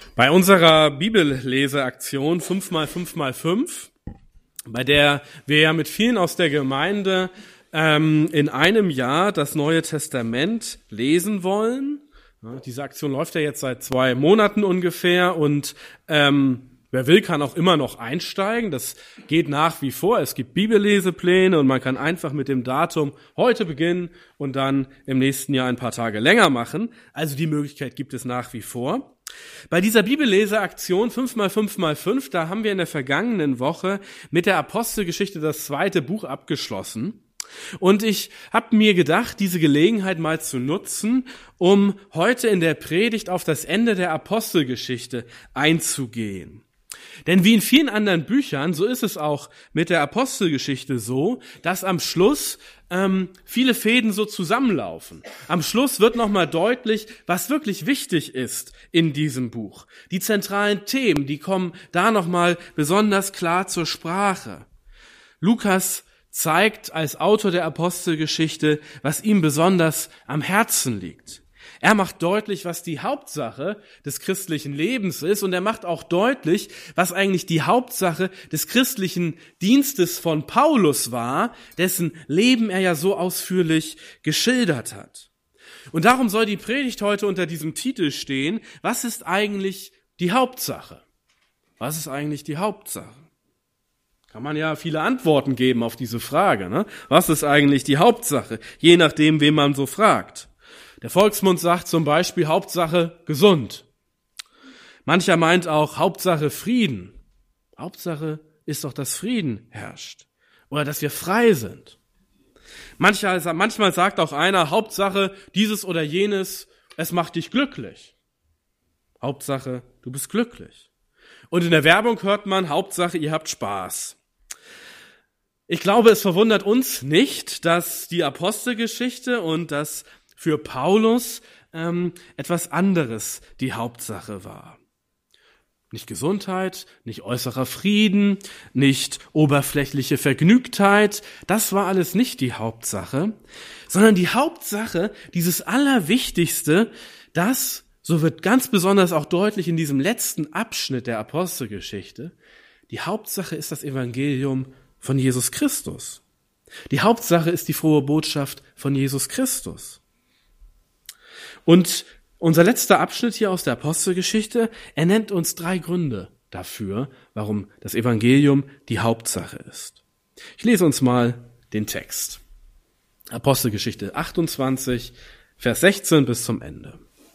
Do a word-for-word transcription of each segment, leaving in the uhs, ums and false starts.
Bei unserer Bibelleseaktion fünf mal fünf mal fünf, bei der wir ja mit vielen aus der Gemeinde ähm, in einem Jahr das Neue Testament lesen wollen. Ja, diese Aktion läuft ja jetzt seit zwei Monaten ungefähr und ähm, wer will, kann auch immer noch einsteigen. Das geht nach wie vor. Es gibt Bibellesepläne und man kann einfach mit dem Datum heute beginnen und dann im nächsten Jahr ein paar Tage länger machen. Also die Möglichkeit gibt es nach wie vor. Bei dieser Bibelleseaktion fünf mal fünf mal fünf, da haben wir in der vergangenen Woche mit der Apostelgeschichte das zweite Buch abgeschlossen. Und ich habe mir gedacht, diese Gelegenheit mal zu nutzen, um heute in der Predigt auf das Ende der Apostelgeschichte einzugehen. Denn wie in vielen anderen Büchern, so ist es auch mit der Apostelgeschichte so, dass am Schluss ähm, viele Fäden so zusammenlaufen. Am Schluss wird nochmal deutlich, was wirklich wichtig ist in diesem Buch. Die zentralen Themen, die kommen da nochmal besonders klar zur Sprache. Lukas zeigt als Autor der Apostelgeschichte, was ihm besonders am Herzen liegt. Er macht deutlich, was die Hauptsache des christlichen Lebens ist, und er macht auch deutlich, was eigentlich die Hauptsache des christlichen Dienstes von Paulus war, dessen Leben er ja so ausführlich geschildert hat. Und darum soll die Predigt heute unter diesem Titel stehen: Was ist eigentlich die Hauptsache? Was ist eigentlich die Hauptsache? Kann man ja viele Antworten geben auf diese Frage, ne? Was ist eigentlich die Hauptsache? Je nachdem, wen man so fragt. Der Volksmund sagt zum Beispiel Hauptsache gesund. Mancher meint auch Hauptsache Frieden. Hauptsache ist doch, dass Frieden herrscht oder dass wir frei sind. Manchmal, manchmal sagt auch einer Hauptsache dieses oder jenes, es macht dich glücklich. Hauptsache, du bist glücklich. Und in der Werbung hört man Hauptsache, ihr habt Spaß. Ich glaube, es verwundert uns nicht, dass die Apostelgeschichte und das für Paulus ähm, etwas anderes die Hauptsache war. Nicht Gesundheit, nicht äußerer Frieden, nicht oberflächliche Vergnügtheit, das war alles nicht die Hauptsache, sondern die Hauptsache, dieses Allerwichtigste, das, so wird ganz besonders auch deutlich in diesem letzten Abschnitt der Apostelgeschichte, die Hauptsache ist das Evangelium von Jesus Christus. Die Hauptsache ist die frohe Botschaft von Jesus Christus. Und unser letzter Abschnitt hier aus der Apostelgeschichte, er nennt uns drei Gründe dafür, warum das Evangelium die Hauptsache ist. Ich lese uns mal den Text. Apostelgeschichte achtundzwanzig, Vers sechzehn bis zum Ende.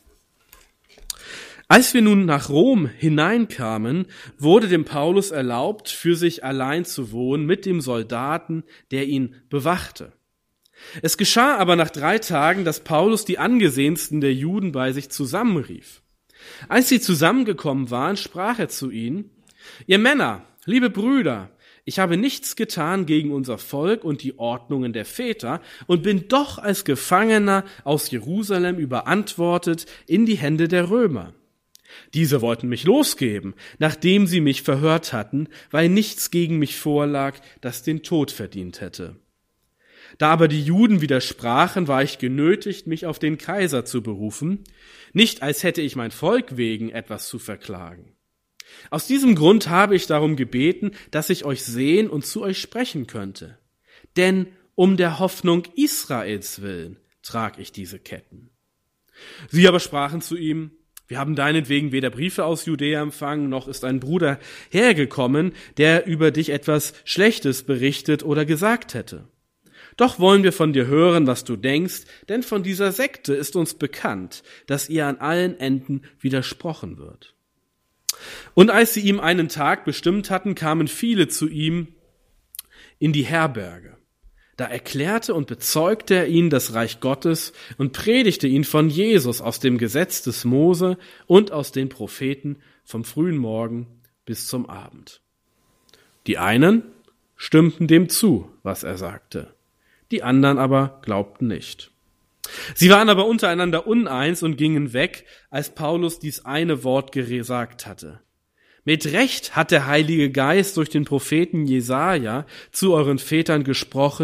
Als wir nun nach Rom hineinkamen, wurde dem Paulus erlaubt, für sich allein zu wohnen mit dem Soldaten, der ihn bewachte. Es geschah aber nach drei Tagen, dass Paulus die angesehensten der Juden bei sich zusammenrief. Als sie zusammengekommen waren, sprach er zu ihnen: Ihr Männer, liebe Brüder, ich habe nichts getan gegen unser Volk und die Ordnungen der Väter und bin doch als Gefangener aus Jerusalem überantwortet in die Hände der Römer. Diese wollten mich losgeben, nachdem sie mich verhört hatten, weil nichts gegen mich vorlag, das den Tod verdient hätte. Da aber die Juden widersprachen, war ich genötigt, mich auf den Kaiser zu berufen, nicht als hätte ich mein Volk wegen etwas zu verklagen. Aus diesem Grund habe ich darum gebeten, dass ich euch sehen und zu euch sprechen könnte. Denn um der Hoffnung Israels willen trag ich diese Ketten. Sie aber sprachen zu ihm: Wir haben deinetwegen weder Briefe aus Judäa empfangen, noch ist ein Bruder hergekommen, der über dich etwas Schlechtes berichtet oder gesagt hätte. Doch wollen wir von dir hören, was du denkst, denn von dieser Sekte ist uns bekannt, dass ihr an allen Enden widersprochen wird. Und als sie ihm einen Tag bestimmt hatten, kamen viele zu ihm in die Herberge. Da erklärte und bezeugte er ihnen das Reich Gottes und predigte ihnen von Jesus aus dem Gesetz des Mose und aus den Propheten vom frühen Morgen bis zum Abend. Die einen stimmten dem zu, was er sagte. Die anderen aber glaubten nicht. Sie waren aber untereinander uneins und gingen weg, als Paulus dies eine Wort gesagt hatte. Mit Recht hat der Heilige Geist durch den Propheten Jesaja zu euren Vätern gesprochen: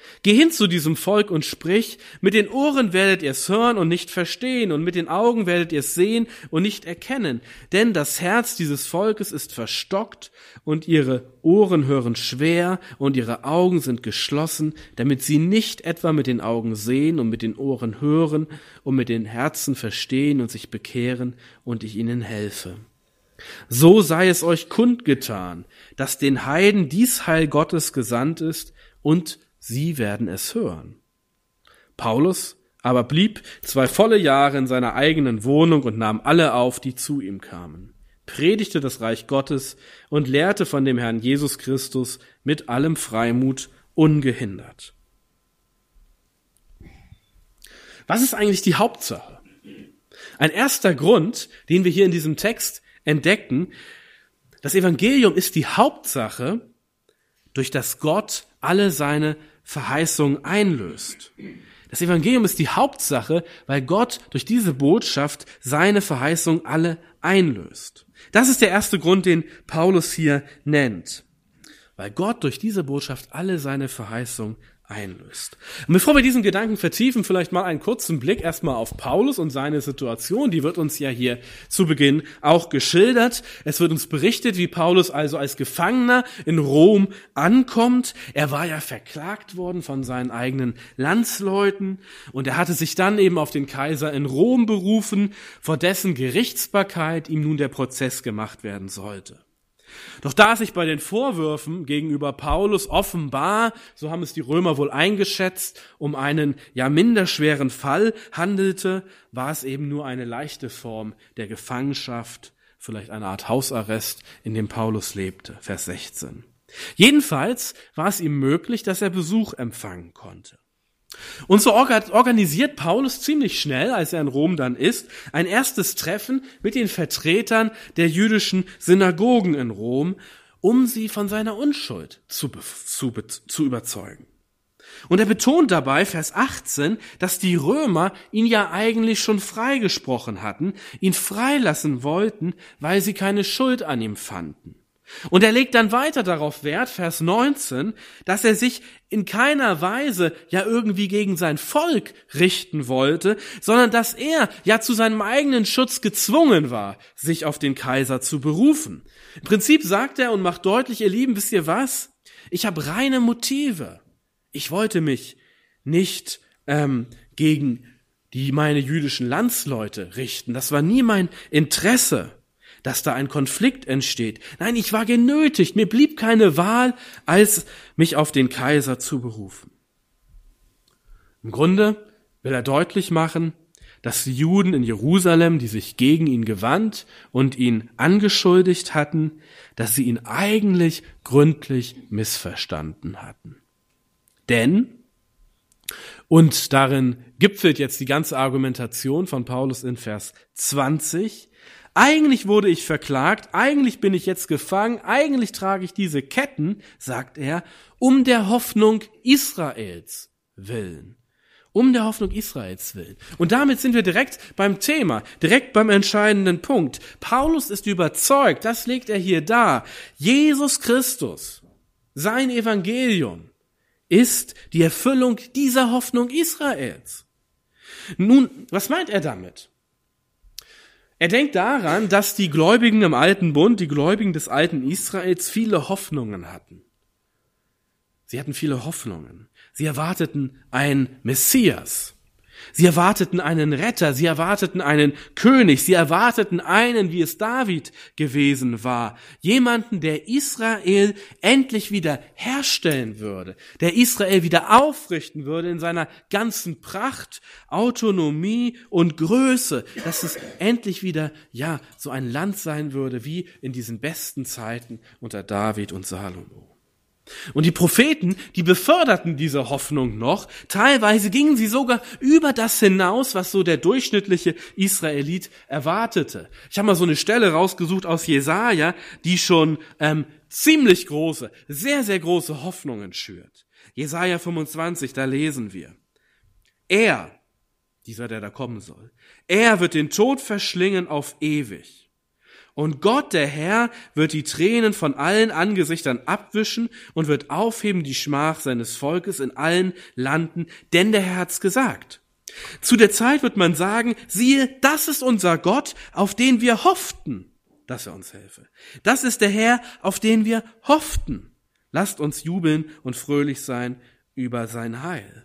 Geh hin zu diesem Volk und sprich, mit den Ohren werdet ihr es hören und nicht verstehen, und mit den Augen werdet ihr es sehen und nicht erkennen. Denn das Herz dieses Volkes ist verstockt und ihre Ohren hören schwer und ihre Augen sind geschlossen, damit sie nicht etwa mit den Augen sehen und mit den Ohren hören und mit den Herzen verstehen und sich bekehren und ich ihnen helfe. So sei es euch kundgetan, dass den Heiden dies Heil Gottes gesandt ist und sie werden es hören. Paulus aber blieb zwei volle Jahre in seiner eigenen Wohnung und nahm alle auf, die zu ihm kamen, predigte das Reich Gottes und lehrte von dem Herrn Jesus Christus mit allem Freimut ungehindert. Was ist eigentlich die Hauptsache? Ein erster Grund, den wir hier in diesem Text entdecken, das Evangelium ist die Hauptsache, durch das Gott alle seine Verheißungen einlöst. Das Evangelium ist die Hauptsache, weil Gott durch diese Botschaft seine Verheißungen alle einlöst. Das ist der erste Grund, den Paulus hier nennt. Weil Gott durch diese Botschaft alle seine Verheißungen einlöst. Und bevor wir diesen Gedanken vertiefen, vielleicht mal einen kurzen Blick erstmal auf Paulus und seine Situation. Die wird uns ja hier zu Beginn auch geschildert. Es wird uns berichtet, wie Paulus also als Gefangener in Rom ankommt. Er war ja verklagt worden von seinen eigenen Landsleuten und er hatte sich dann eben auf den Kaiser in Rom berufen, vor dessen Gerichtsbarkeit ihm nun der Prozess gemacht werden sollte. Doch da es sich bei den Vorwürfen gegenüber Paulus offenbar, so haben es die Römer wohl eingeschätzt, um einen ja minder schweren Fall handelte, war es eben nur eine leichte Form der Gefangenschaft, vielleicht eine Art Hausarrest, in dem Paulus lebte, Vers sechzehn. Jedenfalls war es ihm möglich, dass er Besuch empfangen konnte. Und so organisiert Paulus ziemlich schnell, als er in Rom dann ist, ein erstes Treffen mit den Vertretern der jüdischen Synagogen in Rom, um sie von seiner Unschuld zu, zu, zu überzeugen. Und er betont dabei, Vers achtzehn, dass die Römer ihn ja eigentlich schon freigesprochen hatten, ihn freilassen wollten, weil sie keine Schuld an ihm fanden. Und er legt dann weiter darauf Wert, Vers neunzehn, dass er sich in keiner Weise ja irgendwie gegen sein Volk richten wollte, sondern dass er ja zu seinem eigenen Schutz gezwungen war, sich auf den Kaiser zu berufen. Im Prinzip sagt er und macht deutlich, ihr Lieben, wisst ihr was? Ich habe reine Motive. Ich wollte mich nicht ähm, gegen die meine jüdischen Landsleute richten. Das war nie mein Interesse, dass da ein Konflikt entsteht. Nein, ich war genötigt, mir blieb keine Wahl, als mich auf den Kaiser zu berufen. Im Grunde will er deutlich machen, dass die Juden in Jerusalem, die sich gegen ihn gewandt und ihn angeschuldigt hatten, dass sie ihn eigentlich gründlich missverstanden hatten. Denn, und darin gipfelt jetzt die ganze Argumentation von Paulus in Vers zwanzig, eigentlich wurde ich verklagt, eigentlich bin ich jetzt gefangen, eigentlich trage ich diese Ketten, sagt er, um der Hoffnung Israels willen. Um der Hoffnung Israels willen. Und damit sind wir direkt beim Thema, direkt beim entscheidenden Punkt. Paulus ist überzeugt, das legt er hier dar, Jesus Christus, sein Evangelium, ist die Erfüllung dieser Hoffnung Israels. Nun, was meint er damit? Er denkt daran, dass die Gläubigen im Alten Bund, die Gläubigen des alten Israels, viele Hoffnungen hatten. Sie hatten viele Hoffnungen. Sie erwarteten einen Messias. Sie erwarteten einen Retter. Sie erwarteten einen König. Sie erwarteten einen, wie es David gewesen war. Jemanden, der Israel endlich wieder herstellen würde. Der Israel wieder aufrichten würde in seiner ganzen Pracht, Autonomie und Größe. Dass es endlich wieder, ja, so ein Land sein würde, wie in diesen besten Zeiten unter David und Salomo. Und die Propheten, die beförderten diese Hoffnung noch. Teilweise gingen sie sogar über das hinaus, was so der durchschnittliche Israelit erwartete. Ich habe mal so eine Stelle rausgesucht aus Jesaja, die schon ähm, ziemlich große, sehr, sehr große Hoffnungen schürt. Jesaja fünfundzwanzig, da lesen wir: Er, dieser, der da kommen soll, er wird den Tod verschlingen auf ewig. Und Gott, der Herr, wird die Tränen von allen Angesichtern abwischen und wird aufheben die Schmach seines Volkes in allen Landen, denn der Herr hat's gesagt. Zu der Zeit wird man sagen, siehe, das ist unser Gott, auf den wir hofften, dass er uns helfe. Das ist der Herr, auf den wir hofften. Lasst uns jubeln und fröhlich sein über sein Heil.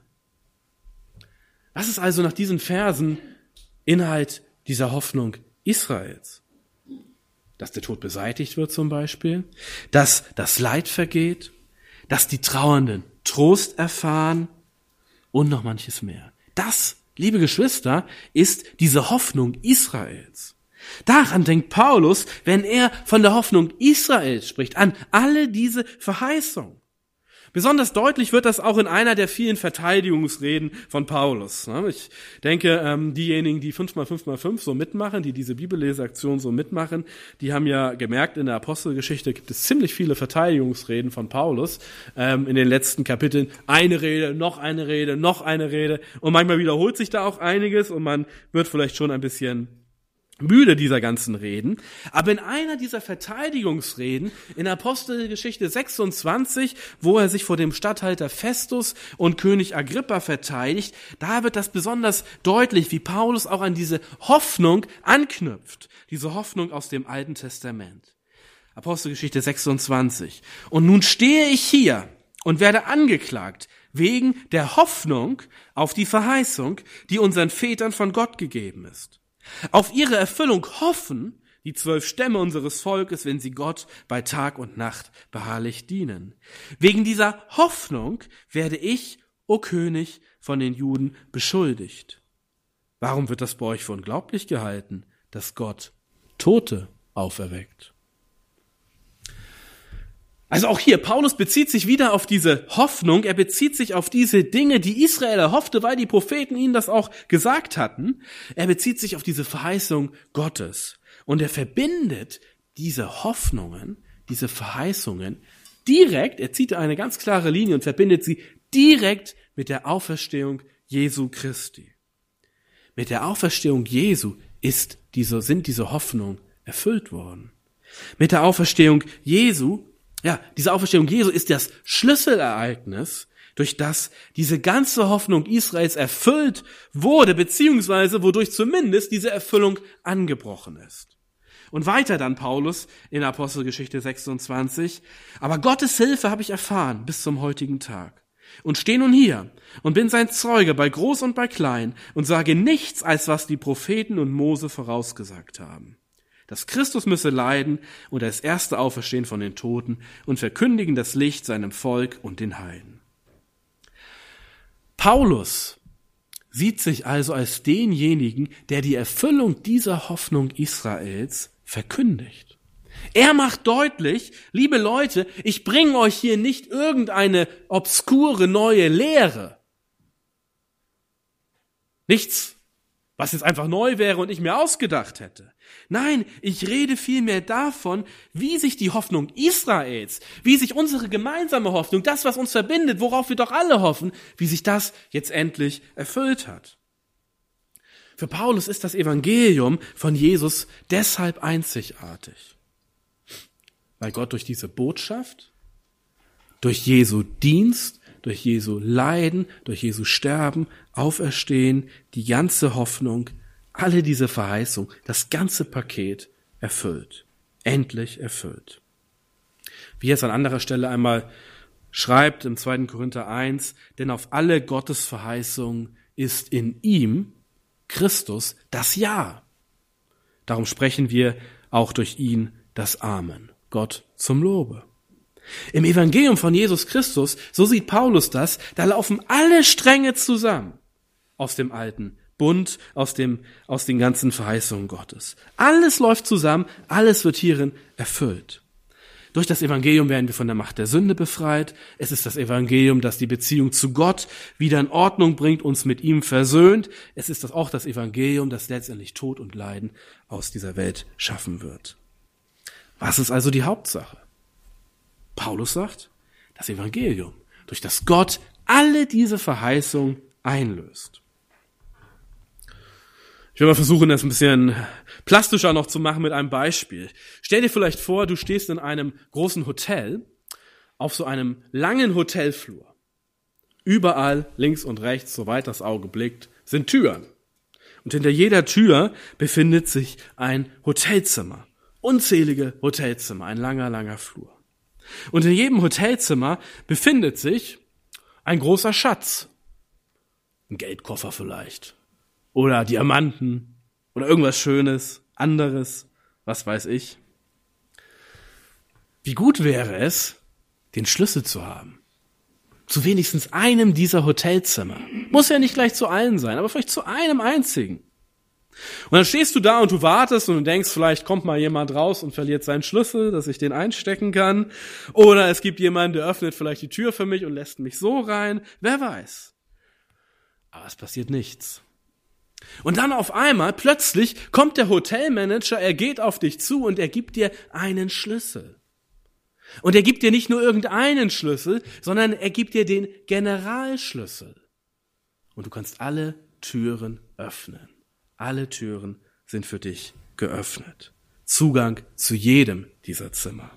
Was ist also nach diesen Versen Inhalt dieser Hoffnung Israels? Dass der Tod beseitigt wird zum Beispiel, dass das Leid vergeht, dass die Trauernden Trost erfahren und noch manches mehr. Das, liebe Geschwister, ist diese Hoffnung Israels. Daran denkt Paulus, wenn er von der Hoffnung Israels spricht, an alle diese Verheißungen. Besonders deutlich wird das auch in einer der vielen Verteidigungsreden von Paulus. Ich denke, diejenigen, die fünf mal fünf mal fünf so mitmachen, die diese Bibelleseaktion so mitmachen, die haben ja gemerkt, in der Apostelgeschichte gibt es ziemlich viele Verteidigungsreden von Paulus. In den letzten Kapiteln eine Rede, noch eine Rede, noch eine Rede. Und manchmal wiederholt sich da auch einiges und man wird vielleicht schon ein bisschen müde dieser ganzen Reden, aber in einer dieser Verteidigungsreden in Apostelgeschichte sechsundzwanzig, wo er sich vor dem Statthalter Festus und König Agrippa verteidigt, da wird das besonders deutlich, wie Paulus auch an diese Hoffnung anknüpft, diese Hoffnung aus dem Alten Testament. Apostelgeschichte sechsundzwanzig. Und nun stehe ich hier und werde angeklagt wegen der Hoffnung auf die Verheißung, die unseren Vätern von Gott gegeben ist. Auf ihre Erfüllung hoffen die zwölf Stämme unseres Volkes, wenn sie Gott bei Tag und Nacht beharrlich dienen. Wegen dieser Hoffnung werde ich, o König, von den Juden beschuldigt. Warum wird das bei euch für unglaublich gehalten, dass Gott Tote auferweckt? Also auch hier, Paulus bezieht sich wieder auf diese Hoffnung, er bezieht sich auf diese Dinge, die Israel erhoffte, weil die Propheten ihnen das auch gesagt hatten. Er bezieht sich auf diese Verheißung Gottes und er verbindet diese Hoffnungen, diese Verheißungen direkt, er zieht eine ganz klare Linie und verbindet sie direkt mit der Auferstehung Jesu Christi. Mit der Auferstehung Jesu ist diese, sind diese Hoffnungen erfüllt worden. Mit der Auferstehung Jesu Ja, diese Auferstehung Jesu ist das Schlüsselereignis, durch das diese ganze Hoffnung Israels erfüllt wurde, beziehungsweise wodurch zumindest diese Erfüllung angebrochen ist. Und weiter dann Paulus in Apostelgeschichte sechsundzwanzig. Aber Gottes Hilfe habe ich erfahren bis zum heutigen Tag. Und stehe nun hier und bin sein Zeuge bei Groß und bei Klein und sage nichts, als was die Propheten und Mose vorausgesagt haben. Dass Christus müsse leiden und das erste Auferstehen von den Toten und verkündigen das Licht seinem Volk und den Heiden. Paulus sieht sich also als denjenigen, der die Erfüllung dieser Hoffnung Israels verkündigt. Er macht deutlich, liebe Leute, ich bringe euch hier nicht irgendeine obskure neue Lehre. Nichts, was jetzt einfach neu wäre und ich mir ausgedacht hätte. Nein, ich rede vielmehr davon, wie sich die Hoffnung Israels, wie sich unsere gemeinsame Hoffnung, das, was uns verbindet, worauf wir doch alle hoffen, wie sich das jetzt endlich erfüllt hat. Für Paulus ist das Evangelium von Jesus deshalb einzigartig, weil Gott durch diese Botschaft, durch Jesu Dienst, durch Jesu Leiden, durch Jesu Sterben, Auferstehen, die ganze Hoffnung, alle diese Verheißung, das ganze Paket erfüllt. Endlich erfüllt. Wie es an anderer Stelle einmal schreibt im zweiten Korinther eins, denn auf alle Gottes Verheißungen ist in ihm, Christus, das Ja. Darum sprechen wir auch durch ihn das Amen. Gott zum Lobe. Im Evangelium von Jesus Christus, so sieht Paulus das, da laufen alle Stränge zusammen aus dem Alten Bund, aus dem, aus den ganzen Verheißungen Gottes. Alles läuft zusammen, alles wird hierin erfüllt. Durch das Evangelium werden wir von der Macht der Sünde befreit. Es ist das Evangelium, das die Beziehung zu Gott wieder in Ordnung bringt, uns mit ihm versöhnt. Es ist das auch das Evangelium, das letztendlich Tod und Leiden aus dieser Welt schaffen wird. Was ist also die Hauptsache? Paulus sagt, das Evangelium, durch das Gott alle diese Verheißungen einlöst. Ich will mal versuchen, das ein bisschen plastischer noch zu machen mit einem Beispiel. Stell dir vielleicht vor, du stehst in einem großen Hotel auf so einem langen Hotelflur. Überall, links und rechts, soweit das Auge blickt, sind Türen. Und hinter jeder Tür befindet sich ein Hotelzimmer. Unzählige Hotelzimmer, ein langer, langer Flur. Und in jedem Hotelzimmer befindet sich ein großer Schatz. Ein Geldkoffer vielleicht. Oder Diamanten. Oder irgendwas Schönes, anderes, was weiß ich. Wie gut wäre es, den Schlüssel zu haben. Zu wenigstens einem dieser Hotelzimmer. Muss ja nicht gleich zu allen sein, aber vielleicht zu einem einzigen. Und dann stehst du da und du wartest und du denkst, vielleicht kommt mal jemand raus und verliert seinen Schlüssel, dass ich den einstecken kann. Oder es gibt jemanden, der öffnet vielleicht die Tür für mich und lässt mich so rein. Wer weiß. Aber es passiert nichts. Und dann auf einmal, plötzlich, kommt der Hotelmanager, er geht auf dich zu und er gibt dir einen Schlüssel. Und er gibt dir nicht nur irgendeinen Schlüssel, sondern er gibt dir den Generalschlüssel. Und du kannst alle Türen öffnen. Alle Türen sind für dich geöffnet. Zugang zu jedem dieser Zimmer.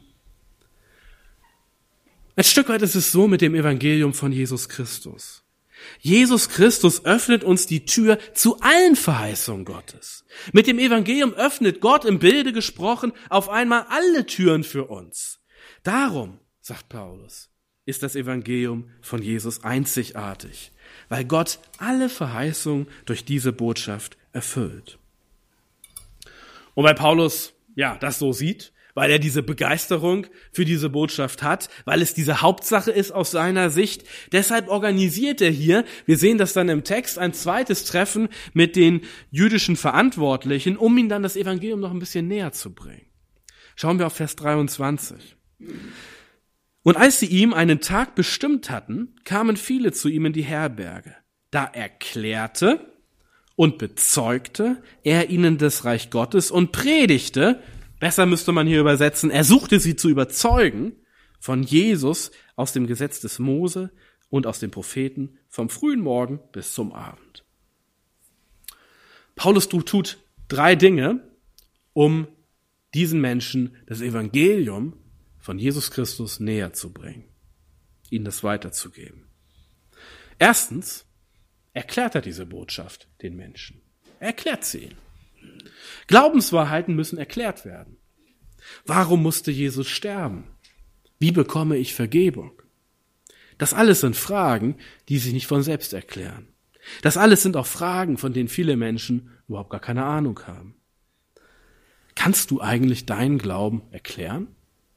Ein Stück weit ist es so mit dem Evangelium von Jesus Christus. Jesus Christus öffnet uns die Tür zu allen Verheißungen Gottes. Mit dem Evangelium öffnet Gott im Bilde gesprochen auf einmal alle Türen für uns. Darum, sagt Paulus, ist das Evangelium von Jesus einzigartig, weil Gott alle Verheißungen durch diese Botschaft erfüllt. Und weil Paulus ja das so sieht, weil er diese Begeisterung für diese Botschaft hat, weil es diese Hauptsache ist aus seiner Sicht, deshalb organisiert er hier, wir sehen das dann im Text, ein zweites Treffen mit den jüdischen Verantwortlichen, um ihnen dann das Evangelium noch ein bisschen näher zu bringen. Schauen wir auf Vers dreiundzwanzig. Und als sie ihm einen Tag bestimmt hatten, kamen viele zu ihm in die Herberge. Da erklärte und bezeugte er ihnen das Reich Gottes und predigte, besser müsste man hier übersetzen, er suchte sie zu überzeugen von Jesus aus dem Gesetz des Mose und aus den Propheten vom frühen Morgen bis zum Abend. Paulus tut drei Dinge, um diesen Menschen das Evangelium von Jesus Christus näher zu bringen, ihnen das weiterzugeben. Erstens erklärt er diese Botschaft den Menschen. Er erklärt sie ihnen. Glaubenswahrheiten müssen erklärt werden. Warum musste Jesus sterben? Wie bekomme ich Vergebung? Das alles sind Fragen, die sich nicht von selbst erklären. Das alles sind auch Fragen, von denen viele Menschen überhaupt gar keine Ahnung haben. Kannst du eigentlich deinen Glauben erklären?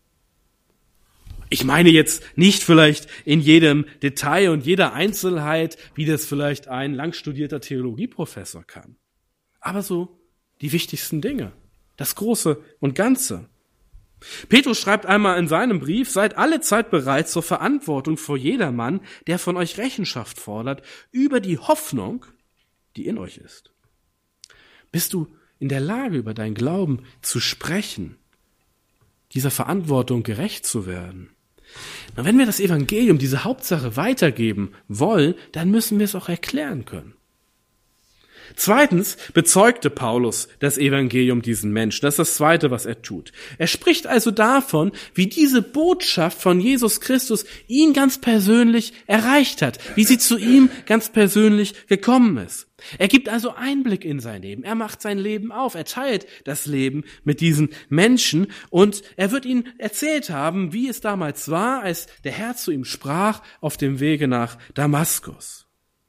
Ich meine jetzt nicht vielleicht in jedem Detail und jeder Einzelheit, wie das vielleicht ein langstudierter Theologieprofessor kann. Aber so die wichtigsten Dinge, das Große und Ganze. Petrus schreibt einmal in seinem Brief, seid alle Zeit bereit zur Verantwortung vor jedermann, der von euch Rechenschaft fordert, über die Hoffnung, die in euch ist. Bist du in der Lage, über deinen Glauben zu sprechen, dieser Verantwortung gerecht zu werden? Na, wenn wir das Evangelium, diese Hauptsache weitergeben wollen, dann müssen wir es auch erklären können. Zweitens bezeugte Paulus das Evangelium diesen Menschen. Das ist das Zweite, was er tut. Er spricht also davon, wie diese Botschaft von Jesus Christus ihn ganz persönlich erreicht hat, wie sie zu ihm ganz persönlich gekommen ist. Er gibt also Einblick in sein Leben. Er macht sein Leben auf. Er teilt das Leben mit diesen Menschen und er wird ihnen erzählt haben, wie es damals war, als der Herr zu ihm sprach auf dem Wege nach Damaskus.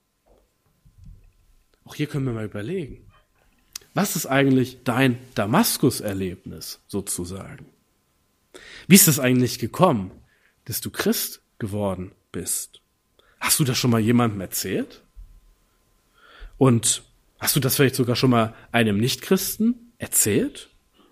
Auch hier können wir mal überlegen, was ist eigentlich dein Damaskus-Erlebnis sozusagen? Wie ist es eigentlich gekommen, dass du Christ geworden bist? Hast du das schon mal jemandem erzählt? Und hast du das vielleicht sogar schon mal einem Nichtchristen erzählt?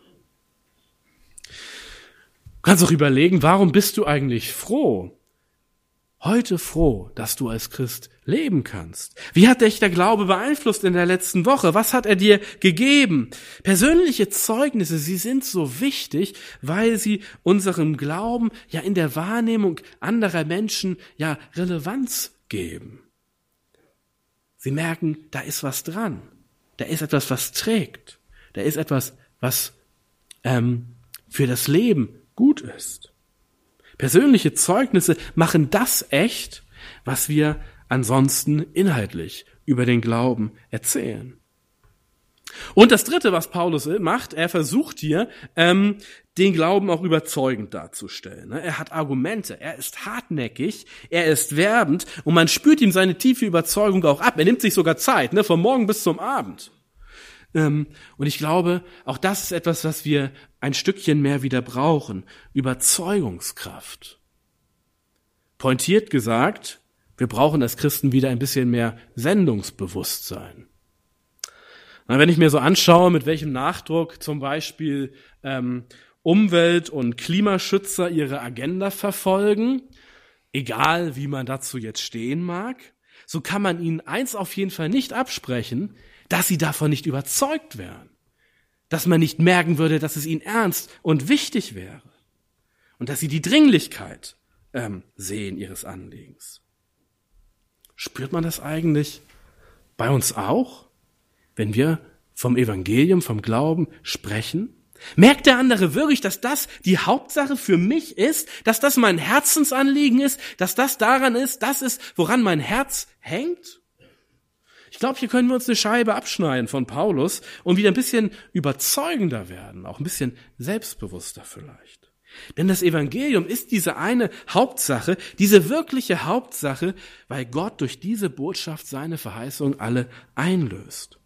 Du kannst auch überlegen, warum bist du eigentlich froh? Heute froh, dass du als Christ leben kannst. Wie hat dich der Glaube beeinflusst in der letzten Woche? Was hat er dir gegeben? Persönliche Zeugnisse, sie sind so wichtig, weil sie unserem Glauben ja in der Wahrnehmung anderer Menschen ja Relevanz geben. Sie merken, da ist was dran. da ist etwas, was trägt. Da ist etwas, was ähm, für das Leben gut ist. Persönliche Zeugnisse machen das echt, was wir ansonsten inhaltlich über den Glauben erzählen. Und das Dritte, was Paulus macht, er versucht hier, ähm, den Glauben auch überzeugend darzustellen. Er hat Argumente, er ist hartnäckig, er ist werbend und man spürt ihm seine tiefe Überzeugung auch ab. Er nimmt sich sogar Zeit, ne, vom Morgen bis zum Abend. Ähm, und ich glaube, auch das ist etwas, was wir ein Stückchen mehr wieder brauchen. Überzeugungskraft. Pointiert gesagt, wir brauchen als Christen wieder ein bisschen mehr Sendungsbewusstsein. Na, wenn ich mir so anschaue, mit welchem Nachdruck zum Beispiel ähm, Umwelt- und Klimaschützer ihre Agenda verfolgen, egal wie man dazu jetzt stehen mag, so kann man ihnen eins auf jeden Fall nicht absprechen, dass sie davon nicht überzeugt wären, dass man nicht merken würde, dass es ihnen ernst und wichtig wäre und dass sie die Dringlichkeit ähm, sehen ihres Anliegens. Spürt man das eigentlich bei uns auch, wenn wir vom Evangelium, vom Glauben sprechen? Merkt der andere wirklich, dass das die Hauptsache für mich ist, dass das mein Herzensanliegen ist, dass das daran ist, das ist, woran mein Herz hängt? Ich glaube, hier können wir uns eine Scheibe abschneiden von Paulus und wieder ein bisschen überzeugender werden, auch ein bisschen selbstbewusster vielleicht. Denn das Evangelium ist diese eine Hauptsache, diese wirkliche Hauptsache, weil Gott durch diese Botschaft seine Verheißung alle einlöst.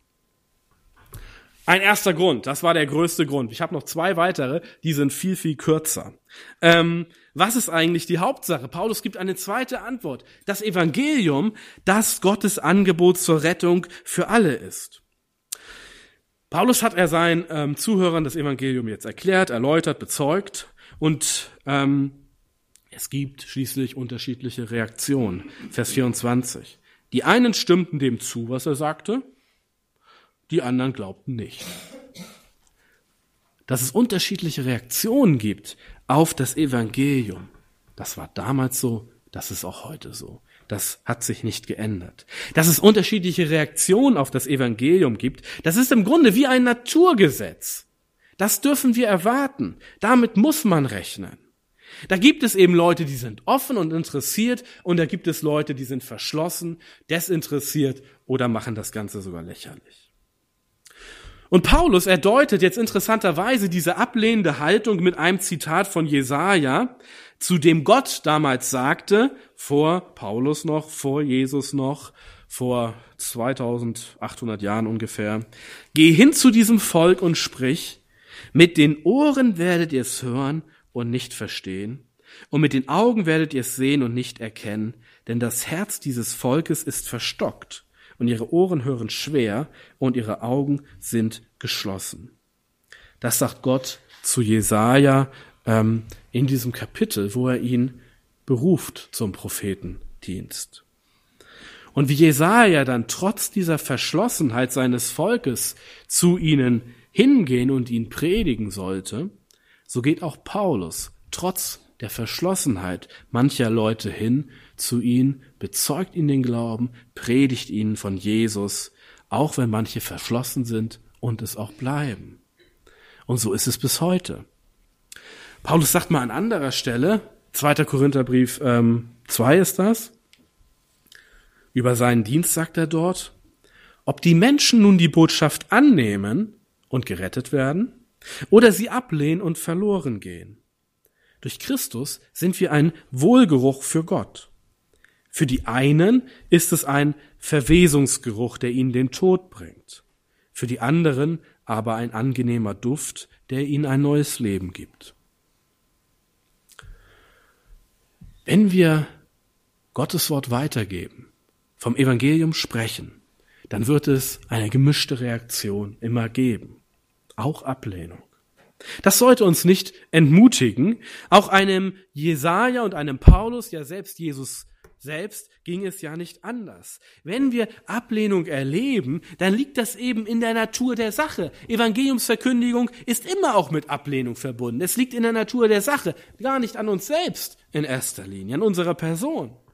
Ein erster Grund, das war der größte Grund. Ich habe noch zwei weitere, die sind viel, viel kürzer. Ähm, was ist eigentlich die Hauptsache? Paulus gibt eine zweite Antwort. Das Evangelium, das Gottes Angebot zur Rettung für alle ist. Paulus hat er seinen ähm, Zuhörern das Evangelium jetzt erklärt, erläutert, bezeugt und ähm, es gibt schließlich unterschiedliche Reaktionen. Vers vierundzwanzig. Die einen stimmten dem zu, was er sagte, die anderen glaubten nicht. Dass es unterschiedliche Reaktionen gibt auf das Evangelium, das war damals so, das ist auch heute so. Das hat sich nicht geändert. Dass es unterschiedliche Reaktionen auf das Evangelium gibt, das ist im Grunde wie ein Naturgesetz. Das dürfen wir erwarten. Damit muss man rechnen. Da gibt es eben Leute, die sind offen und interessiert und da gibt es Leute, die sind verschlossen, desinteressiert oder machen das Ganze sogar lächerlich. Und Paulus, er deutet jetzt interessanterweise diese ablehnende Haltung mit einem Zitat von Jesaja, zu dem Gott damals sagte, vor Paulus noch, vor Jesus noch, vor zweitausendachthundert Jahren ungefähr, geh hin zu diesem Volk und sprich, mit den Ohren werdet ihr es hören und nicht verstehen, und mit den Augen werdet ihr es sehen und nicht erkennen, denn das Herz dieses Volkes ist verstockt. Und ihre Ohren hören schwer und ihre Augen sind geschlossen. Das sagt Gott zu Jesaja ähm, in diesem Kapitel, wo er ihn beruft zum Prophetendienst. Und wie Jesaja dann trotz dieser Verschlossenheit seines Volkes zu ihnen hingehen und ihn predigen sollte, so geht auch Paulus trotz der Verschlossenheit mancher Leute hin zu ihnen, bezeugt ihnen den Glauben, predigt ihnen von Jesus, auch wenn manche verschlossen sind und es auch bleiben. Und so ist es bis heute. Paulus sagt mal an anderer Stelle, zweiter Korintherbrief ähm, zwei ist das, über seinen Dienst sagt er dort, ob die Menschen nun die Botschaft annehmen und gerettet werden, oder sie ablehnen und verloren gehen. Durch Christus sind wir ein Wohlgeruch für Gott. Für die einen ist es ein Verwesungsgeruch, der ihnen den Tod bringt. Für die anderen aber ein angenehmer Duft, der ihnen ein neues Leben gibt. Wenn wir Gottes Wort weitergeben, vom Evangelium sprechen, dann wird es eine gemischte Reaktion immer geben. Auch Ablehnung. Das sollte uns nicht entmutigen. Auch einem Jesaja und einem Paulus, ja selbst Jesus selbst, ging es ja nicht anders. Wenn wir Ablehnung erleben, dann liegt das eben in der Natur der Sache. Evangeliumsverkündigung ist immer auch mit Ablehnung verbunden. Es liegt in der Natur der Sache, gar nicht an uns selbst in erster Linie, an unserer Person.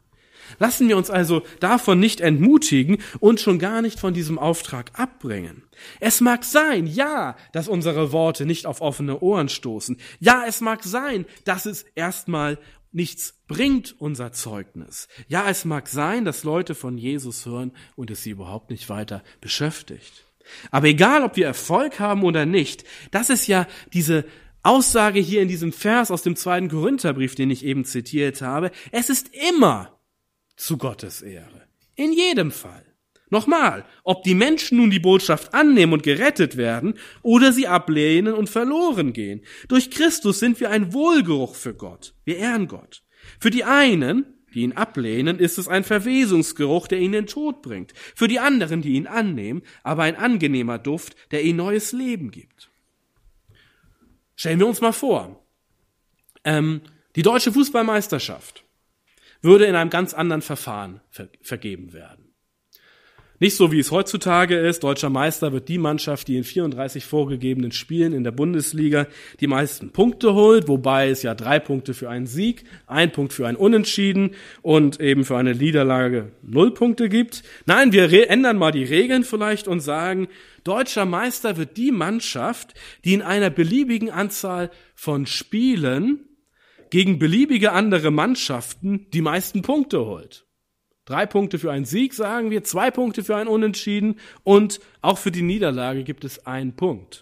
Lassen wir uns also davon nicht entmutigen und schon gar nicht von diesem Auftrag abbringen. Es mag sein, ja, dass unsere Worte nicht auf offene Ohren stoßen. Ja, es mag sein, dass es erstmal nichts bringt, unser Zeugnis. Ja, es mag sein, dass Leute von Jesus hören und es sie überhaupt nicht weiter beschäftigt. Aber egal, ob wir Erfolg haben oder nicht, das ist ja diese Aussage hier in diesem Vers aus dem zweiten Korintherbrief, den ich eben zitiert habe. Es ist immer zu Gottes Ehre. In jedem Fall. Nochmal, ob die Menschen nun die Botschaft annehmen und gerettet werden oder sie ablehnen und verloren gehen. Durch Christus sind wir ein Wohlgeruch für Gott. Wir ehren Gott. Für die einen, die ihn ablehnen, ist es ein Verwesungsgeruch, der ihnen den Tod bringt. Für die anderen, die ihn annehmen, aber ein angenehmer Duft, der ihnen neues Leben gibt. Stellen wir uns mal vor, ähm, die deutsche Fußballmeisterschaft würde in einem ganz anderen Verfahren ver- vergeben werden. Nicht so, wie es heutzutage ist. Deutscher Meister wird die Mannschaft, die in vierunddreißig vorgegebenen Spielen in der Bundesliga die meisten Punkte holt, wobei es ja drei Punkte für einen Sieg, ein Punkt für ein Unentschieden und eben für eine Niederlage null Punkte gibt. Nein, wir re- ändern mal die Regeln vielleicht und sagen, Deutscher Meister wird die Mannschaft, die in einer beliebigen Anzahl von Spielen gegen beliebige andere Mannschaften die meisten Punkte holt. Drei Punkte für einen Sieg, sagen wir, zwei Punkte für ein Unentschieden und auch für die Niederlage gibt es einen Punkt.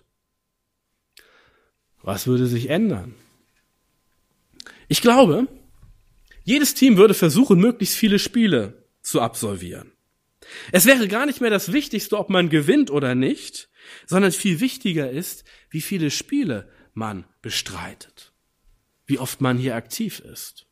Was würde sich ändern? Ich glaube, jedes Team würde versuchen, möglichst viele Spiele zu absolvieren. Es wäre gar nicht mehr das Wichtigste, ob man gewinnt oder nicht, sondern viel wichtiger ist, wie viele Spiele man bestreitet, wie oft man hier aktiv ist.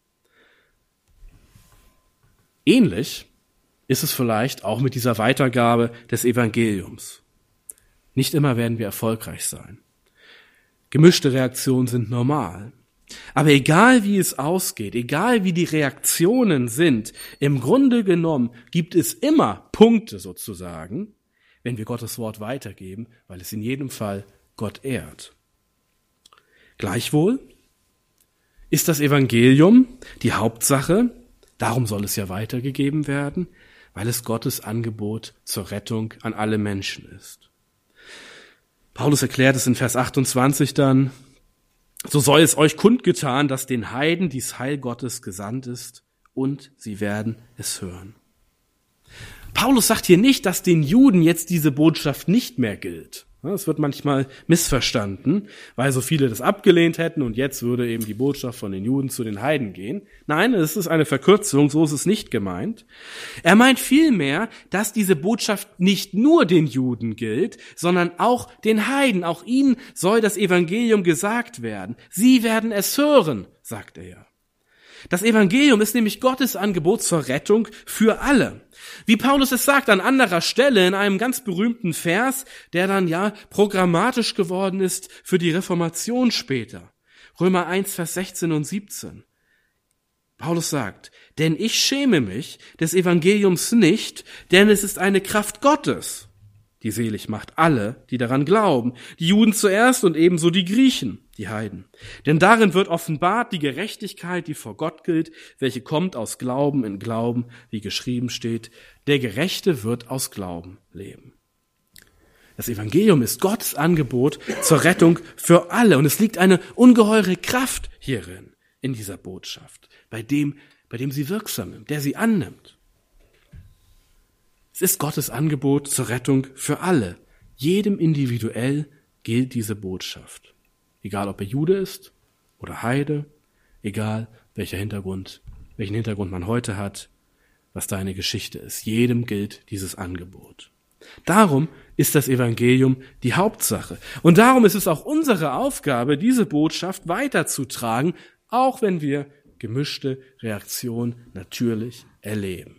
Ähnlich ist es vielleicht auch mit dieser Weitergabe des Evangeliums. Nicht immer werden wir erfolgreich sein. Gemischte Reaktionen sind normal. Aber egal wie es ausgeht, egal wie die Reaktionen sind, im Grunde genommen gibt es immer Punkte sozusagen, wenn wir Gottes Wort weitergeben, weil es in jedem Fall Gott ehrt. Gleichwohl ist das Evangelium die Hauptsache. Darum soll es ja weitergegeben werden, weil es Gottes Angebot zur Rettung an alle Menschen ist. Paulus erklärt es in Vers achtundzwanzig dann, so soll es euch kundgetan, dass den Heiden dies Heil Gottes gesandt ist und sie werden es hören. Paulus sagt hier nicht, dass den Juden jetzt diese Botschaft nicht mehr gilt. Es wird manchmal missverstanden, weil so viele das abgelehnt hätten und jetzt würde eben die Botschaft von den Juden zu den Heiden gehen. Nein, es ist eine Verkürzung, so ist es nicht gemeint. Er meint vielmehr, dass diese Botschaft nicht nur den Juden gilt, sondern auch den Heiden. Auch ihnen soll das Evangelium gesagt werden. Sie werden es hören, sagt er. Das Evangelium ist nämlich Gottes Angebot zur Rettung für alle. Wie Paulus es sagt an anderer Stelle in einem ganz berühmten Vers, der dann ja programmatisch geworden ist für die Reformation später. Römer eins, Vers sechzehn und siebzehn. Paulus sagt, denn ich schäme mich des Evangeliums nicht, denn es ist eine Kraft Gottes, die selig macht alle, die daran glauben, die Juden zuerst und ebenso die Griechen, die Heiden. Denn darin wird offenbart die Gerechtigkeit, die vor Gott gilt, welche kommt aus Glauben in Glauben, wie geschrieben steht, der Gerechte wird aus Glauben leben. Das Evangelium ist Gottes Angebot zur Rettung für alle und es liegt eine ungeheure Kraft hierin, in dieser Botschaft, bei dem, bei dem sie wirksam ist, der sie annimmt. Es ist Gottes Angebot zur Rettung für alle. Jedem individuell gilt diese Botschaft. Egal, ob er Jude ist oder Heide, egal, welcher Hintergrund, welchen Hintergrund man heute hat, was deine Geschichte ist. Jedem gilt dieses Angebot. Darum ist das Evangelium die Hauptsache. Und darum ist es auch unsere Aufgabe, diese Botschaft weiterzutragen, auch wenn wir gemischte Reaktionen natürlich erleben.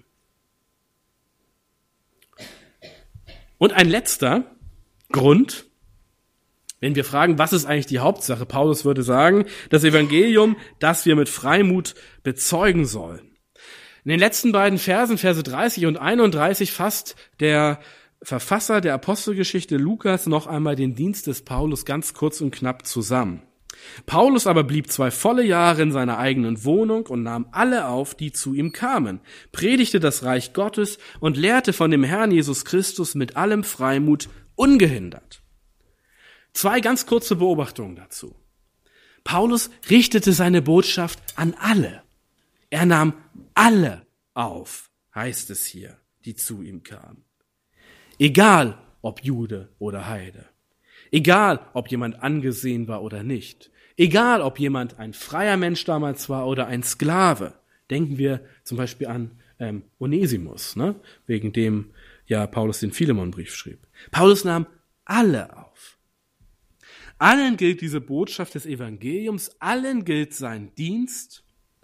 Und ein letzter Grund, wenn wir fragen, was ist eigentlich die Hauptsache? Paulus würde sagen, das Evangelium, das wir mit Freimut bezeugen sollen. In den letzten beiden Versen, Verse dreißig und einunddreißig, fasst der Verfasser der Apostelgeschichte Lukas noch einmal den Dienst des Paulus ganz kurz und knapp zusammen. Paulus aber blieb zwei volle Jahre in seiner eigenen Wohnung und nahm alle auf, die zu ihm kamen, predigte das Reich Gottes und lehrte von dem Herrn Jesus Christus mit allem Freimut ungehindert. Zwei ganz kurze Beobachtungen dazu. Paulus richtete seine Botschaft an alle. Er nahm alle auf, heißt es hier, die zu ihm kamen. Egal, ob Jude oder Heide. Egal, ob jemand angesehen war oder nicht. Egal, ob jemand ein freier Mensch damals war oder ein Sklave. Denken wir zum Beispiel an ähm, Onesimus, ne? Wegen dem ja Paulus den Philemonbrief schrieb. Paulus nahm alle auf. Allen gilt diese Botschaft des Evangeliums, allen gilt sein Dienst.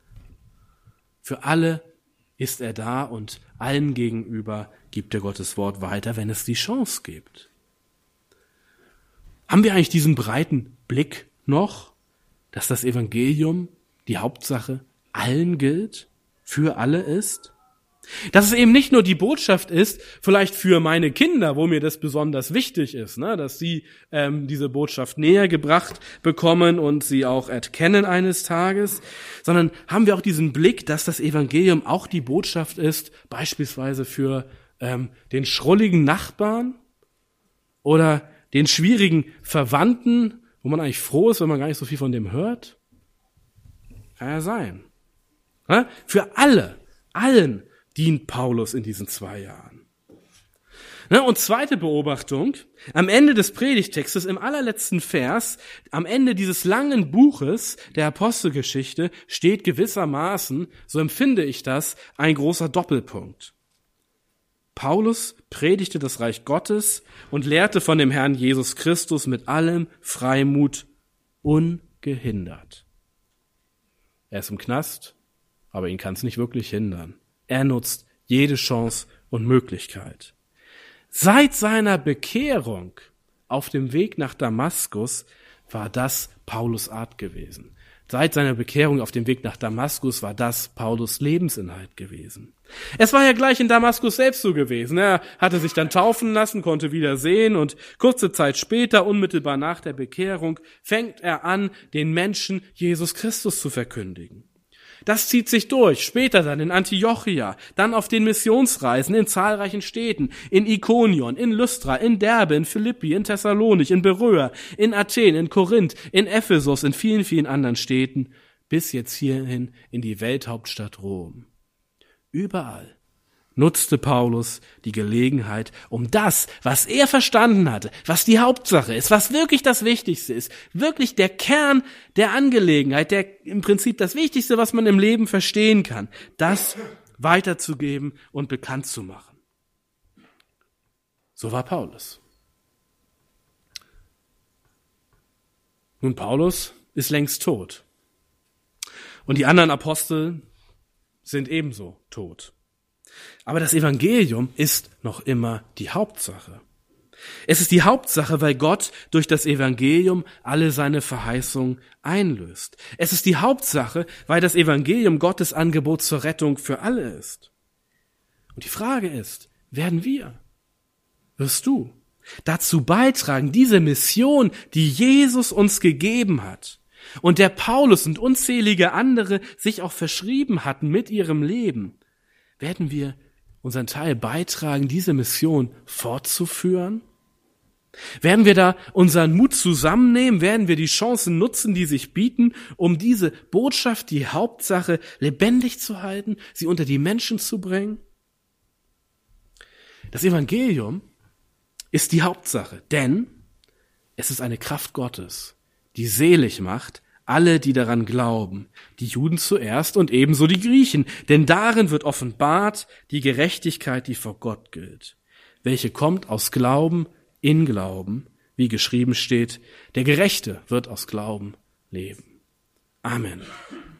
Für alle ist er da und allen gegenüber gibt er Gottes Wort weiter, wenn es die Chance gibt. Haben wir eigentlich diesen breiten Blick noch, dass das Evangelium die Hauptsache allen gilt, für alle ist? Dass es eben nicht nur die Botschaft ist, vielleicht für meine Kinder, wo mir das besonders wichtig ist, ne, dass sie ähm, diese Botschaft näher gebracht bekommen und sie auch erkennen eines Tages, sondern haben wir auch diesen Blick, dass das Evangelium auch die Botschaft ist, beispielsweise für ähm, den schrulligen Nachbarn oder den schwierigen Verwandten, wo man eigentlich froh ist, wenn man gar nicht so viel von dem hört? Kann ja sein. Ja? Für alle, allen dient Paulus in diesen zwei Jahren. Ja, und zweite Beobachtung, am Ende des Predigtextes, im allerletzten Vers, am Ende dieses langen Buches der Apostelgeschichte steht gewissermaßen, so empfinde ich das, ein großer Doppelpunkt. Paulus predigte das Reich Gottes und lehrte von dem Herrn Jesus Christus mit allem Freimut ungehindert. Er ist im Knast, aber ihn kann es nicht wirklich hindern. Er nutzt jede Chance und Möglichkeit. Seit seiner Bekehrung auf dem Weg nach Damaskus war das Paulus' Art gewesen. Seit seiner Bekehrung auf dem Weg nach Damaskus war das Paulus' Lebensinhalt gewesen. Es war ja gleich in Damaskus selbst so gewesen. Er hatte sich dann taufen lassen, konnte wieder sehen und kurze Zeit später, unmittelbar nach der Bekehrung, fängt er an, den Menschen Jesus Christus zu verkündigen. Das zieht sich durch, später dann in Antiochia, dann auf den Missionsreisen in zahlreichen Städten, in Ikonion, in Lystra, in Derbe, in Philippi, in Thessalonich, in Beröa, in Athen, in Korinth, in Ephesus, in vielen, vielen anderen Städten, bis jetzt hierhin in die Welthauptstadt Rom. Überall nutzte Paulus die Gelegenheit, um das, was er verstanden hatte, was die Hauptsache ist, was wirklich das Wichtigste ist, wirklich der Kern der Angelegenheit, der im Prinzip das Wichtigste, was man im Leben verstehen kann, das weiterzugeben und bekannt zu machen. So war Paulus. Nun, Paulus ist längst tot. Und die anderen Apostel sind ebenso tot. Aber das Evangelium ist noch immer die Hauptsache. Es ist die Hauptsache, weil Gott durch das Evangelium alle seine Verheißungen einlöst. Es ist die Hauptsache, weil das Evangelium Gottes Angebot zur Rettung für alle ist. Und die Frage ist, werden wir, wirst du dazu beitragen, diese Mission, die Jesus uns gegeben hat und der Paulus und unzählige andere sich auch verschrieben hatten mit ihrem Leben, werden wir unseren Teil beitragen, diese Mission fortzuführen? Werden wir da unseren Mut zusammennehmen? Werden wir die Chancen nutzen, die sich bieten, um diese Botschaft, die Hauptsache, lebendig zu halten, sie unter die Menschen zu bringen? Das Evangelium ist die Hauptsache, denn es ist eine Kraft Gottes, die selig macht, alle, die daran glauben, die Juden zuerst und ebenso die Griechen, denn darin wird offenbart die Gerechtigkeit, die vor Gott gilt, welche kommt aus Glauben in Glauben, wie geschrieben steht, der Gerechte wird aus Glauben leben. Amen.